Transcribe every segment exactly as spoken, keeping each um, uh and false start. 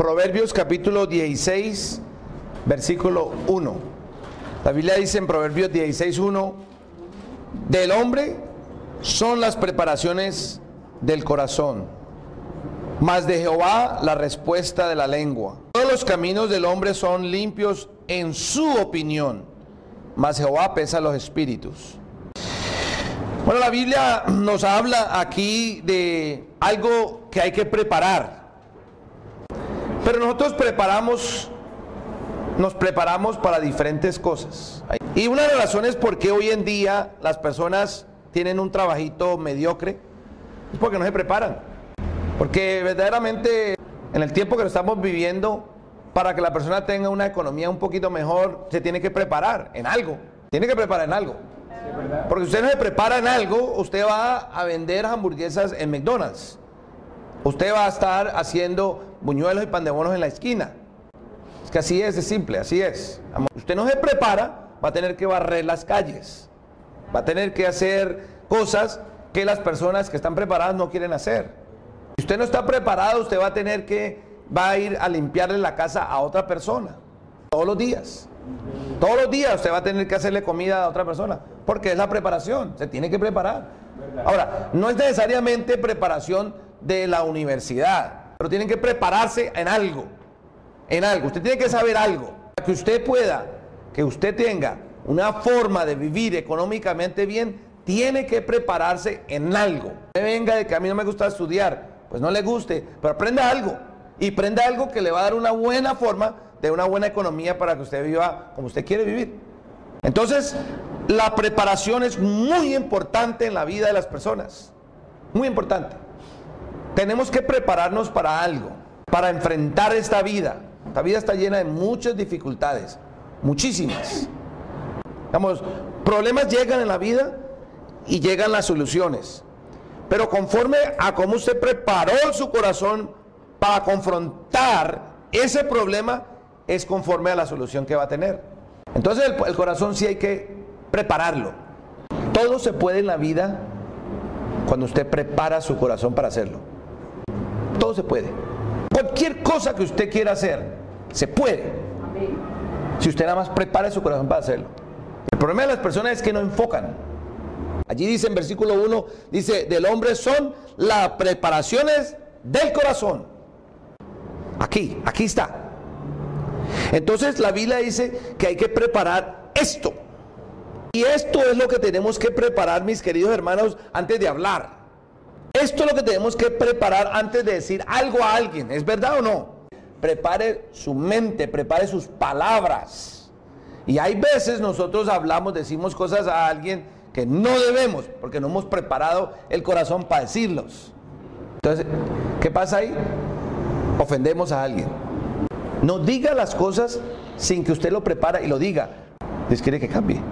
Proverbios capítulo dieciséis, versículo uno. La Biblia dice en Proverbios dieciséis, uno: del hombre son las preparaciones del corazón, mas de Jehová la respuesta de la lengua. Todos los caminos del hombre son limpios en su opinión, mas Jehová pesa los espíritus. Bueno, la Biblia nos habla aquí de algo que hay que preparar. Pero nosotros preparamos, nos preparamos para diferentes cosas. Y una de las razones por qué hoy en día las personas tienen un trabajito mediocre es porque no se preparan. Porque verdaderamente en el tiempo que estamos viviendo, para que la persona tenga una economía un poquito mejor, se tiene que preparar en algo. Tiene que preparar en algo. Porque si usted no se prepara en algo, usted va a vender hamburguesas en McDonald's. Usted va a estar haciendo buñuelos y pan de bonos en la esquina. Es que así es, es simple, así es. Usted no se prepara, va a tener que barrer las calles. Va a tener que hacer cosas que las personas que están preparadas no quieren hacer. Si usted no está preparado, usted va a tener que, va a ir a limpiarle la casa a otra persona. Todos los días. Todos los días usted va a tener que hacerle comida a otra persona. Porque es la preparación, se tiene que preparar. Ahora, no es necesariamente preparación de la universidad, pero tienen que prepararse en algo. En algo, usted tiene que saber algo. Para que usted pueda, que usted tenga una forma de vivir económicamente bien, tiene que prepararse en algo. No venga de que a mí no me gusta estudiar, pues no le guste, pero aprenda algo. Y aprenda algo que le va a dar una buena forma de una buena economía para que usted viva como usted quiere vivir. Entonces, la preparación es muy importante en la vida de las personas. Muy importante. Tenemos que prepararnos para algo, para enfrentar esta vida. Esta vida está llena de muchas dificultades, muchísimas. Digamos, problemas llegan en la vida y llegan las soluciones. Pero conforme a cómo usted preparó su corazón para confrontar ese problema, es conforme a la solución que va a tener. Entonces el, el corazón sí hay que prepararlo. Todo se puede en la vida cuando usted prepara su corazón para hacerlo. Todo se puede. Cualquier cosa que usted quiera hacer, se puede. Si usted nada más prepara su corazón para hacerlo. El problema de las personas es que no enfocan. Allí dice en versículo uno, dice, del hombre son las preparaciones del corazón. Aquí, aquí está. Entonces la Biblia dice que hay que preparar esto. Y esto es lo que tenemos que preparar, mis queridos hermanos, antes de hablar. Esto es lo que tenemos que preparar antes de decir algo a alguien. ¿Es verdad o no? Prepare su mente, prepare sus palabras. Y hay veces nosotros hablamos, decimos cosas a alguien que no debemos, porque no hemos preparado el corazón para decirlos. Entonces, ¿qué pasa ahí? Ofendemos a alguien. No diga las cosas sin que usted lo prepara y lo diga. Dios quiere que cambie.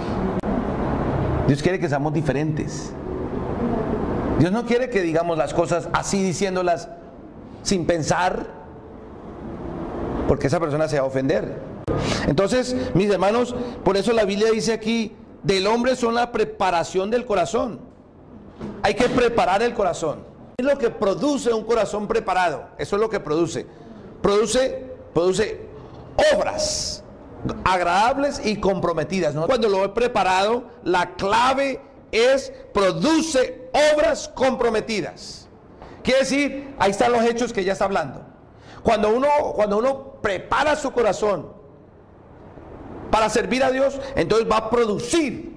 Dios quiere que seamos diferentes. Dios no quiere que digamos las cosas así, diciéndolas sin pensar, porque esa persona se va a ofender. Entonces, mis hermanos, por eso la Biblia dice aquí, del hombre son la preparación del corazón. Hay que preparar el corazón. Es lo que produce un corazón preparado. Eso es lo que produce. Produce, produce obras agradables y comprometidas, ¿no? Cuando lo he preparado, la clave es produce obras comprometidas. Quiere decir, ahí están los hechos que ya está hablando. Cuando uno, cuando uno prepara su corazón para servir a Dios, entonces va a producir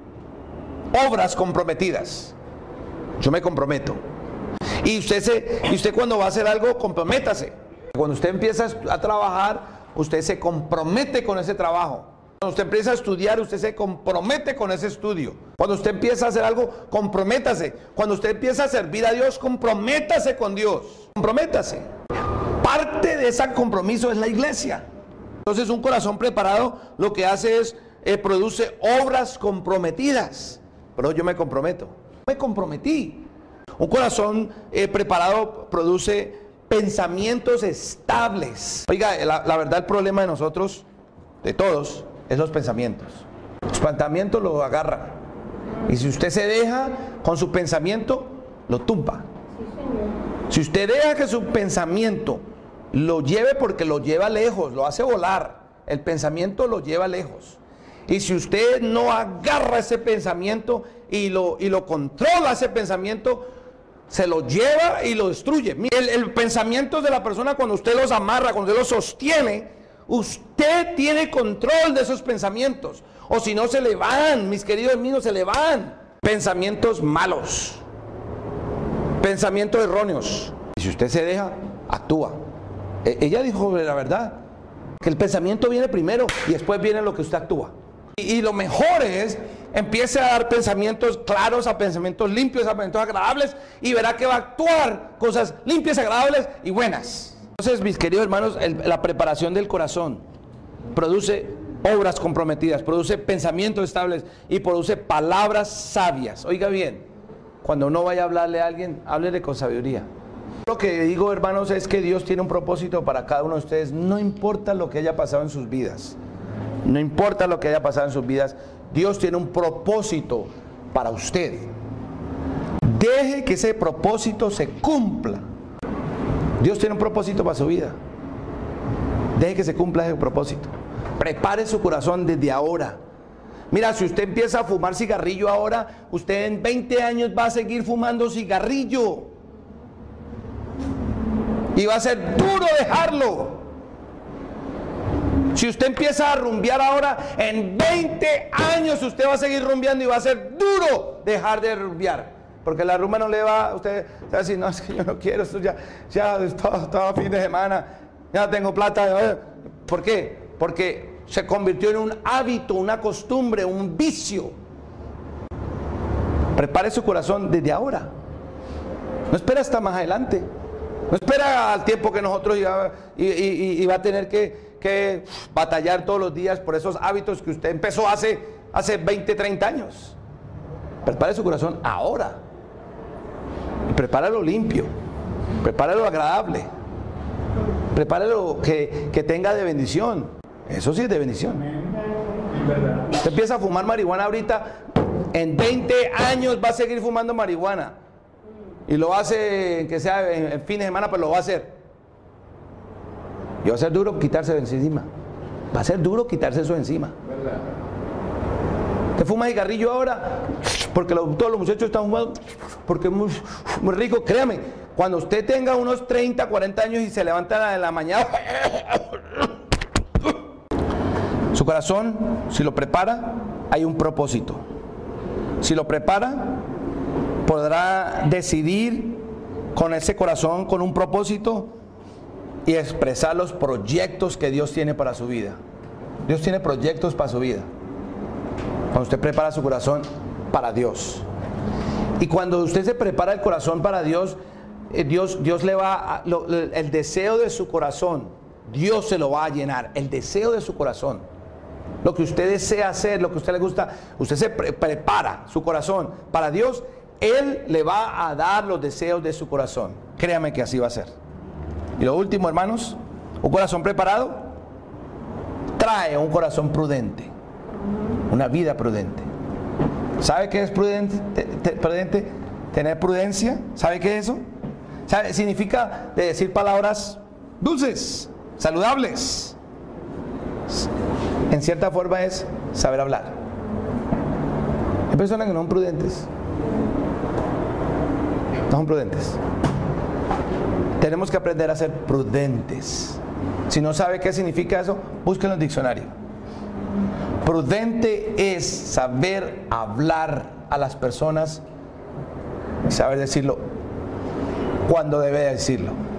obras comprometidas. Yo me comprometo. Y usted, se, y usted cuando va a hacer algo, comprométase. Cuando usted empieza a trabajar, usted se compromete con ese trabajo. Cuando usted empieza a estudiar, usted se compromete con ese estudio. Cuando usted empieza a hacer algo, comprométase. Cuando usted empieza a servir a Dios, comprométase con Dios. Comprométase. Parte de ese compromiso es la iglesia. Entonces un corazón preparado lo que hace es, eh, produce obras comprometidas. Pero yo me comprometo. Me comprometí. Un corazón eh, preparado produce pensamientos estables. Oiga, la, la verdad el problema de nosotros, de todos, es los pensamientos. Los pensamientos lo agarran. Y si usted se deja con su pensamiento, lo tumba. Si usted deja que su pensamiento lo lleve porque lo lleva lejos, lo hace volar. El pensamiento lo lleva lejos. Y si usted no agarra ese pensamiento y lo, y lo controla, ese pensamiento se lo lleva y lo destruye. El, el pensamiento de la persona, cuando usted los amarra, cuando usted los sostiene, usted tiene control de esos pensamientos. O si no, se le van, mis queridos amigos, se le van. Pensamientos malos, pensamientos erróneos. Y si usted se deja, actúa. E- ella dijo la verdad, que el pensamiento viene primero y después viene lo que usted actúa. Y, y lo mejor es, empiece a dar pensamientos claros, a pensamientos limpios, a pensamientos agradables, y verá que va a actuar cosas limpias, agradables y buenas. Entonces, mis queridos hermanos, el, la preparación del corazón produce obras comprometidas, produce pensamientos estables y produce palabras sabias. Oiga bien, cuando uno vaya a hablarle a alguien, háblele con sabiduría. Lo que digo, hermanos, es que Dios tiene un propósito para cada uno de ustedes. No importa lo que haya pasado en sus vidas, no importa lo que haya pasado en sus vidas, Dios tiene un propósito para usted. Deje que ese propósito se cumpla. Dios tiene un propósito para su vida. Deje que se cumpla ese propósito. Prepare su corazón desde ahora. Mira, si usted empieza a fumar cigarrillo ahora, usted en veinte años va a seguir fumando cigarrillo. Y va a ser duro dejarlo. Si usted empieza a rumbear ahora, en veinte años usted va a seguir rumbeando y va a ser duro dejar de rumbear. Porque la rumba no le va, usted va a decir, no, es que yo no quiero, esto ya, ya todo, todo fin de semana, ya no tengo plata. ¿Por qué? Porque se convirtió en un hábito, una costumbre, un vicio. Prepare su corazón desde ahora. No espera hasta más adelante. No espera al tiempo que nosotros iba, y, y, y va a tener que, que batallar todos los días por esos hábitos que usted empezó hace, hace veinte, treinta años. Prepare su corazón ahora. Y prepáralo limpio. Prepáralo agradable. Prepáralo que, que tenga de bendición. Eso sí es de bendición. Usted empieza a fumar marihuana ahorita, en veinte años va a seguir fumando marihuana. Y lo hace, que sea en, en fin de semana, pero lo va a hacer. Y va a ser duro quitarse eso encima. Va a ser duro quitarse eso encima. Usted fuma cigarrillo ahora, porque lo, todos los muchachos están fumando, porque es muy, muy rico. Créame, cuando usted tenga unos treinta, cuarenta años y se levanta en la mañana, su corazón, si lo prepara, hay un propósito. Si lo prepara, podrá decidir con ese corazón, con un propósito, y expresar los proyectos que Dios tiene para su vida. Dios tiene proyectos para su vida. Cuando usted prepara su corazón para Dios. Y cuando usted se prepara el corazón para Dios, eh, Dios, Dios le va a, lo, el deseo de su corazón, Dios se lo va a llenar. El deseo de su corazón. Lo que usted desea hacer, lo que a usted le gusta, usted se pre prepara su corazón para Dios, Él le va a dar los deseos de su corazón. Créame que así va a ser. Y lo último, hermanos, un corazón preparado trae un corazón prudente, una vida prudente. ¿Sabe qué es prudente? Te, te, prudente? Tener prudencia. ¿Sabe qué es eso? ¿Sabe? Significa de decir palabras dulces, saludables. En cierta forma es saber hablar. Hay personas que no son prudentes. No son prudentes. Tenemos que aprender a ser prudentes. Si no sabe qué significa eso, búsquenlo en el diccionario. Prudente es saber hablar a las personas y saber decirlo cuando debe decirlo.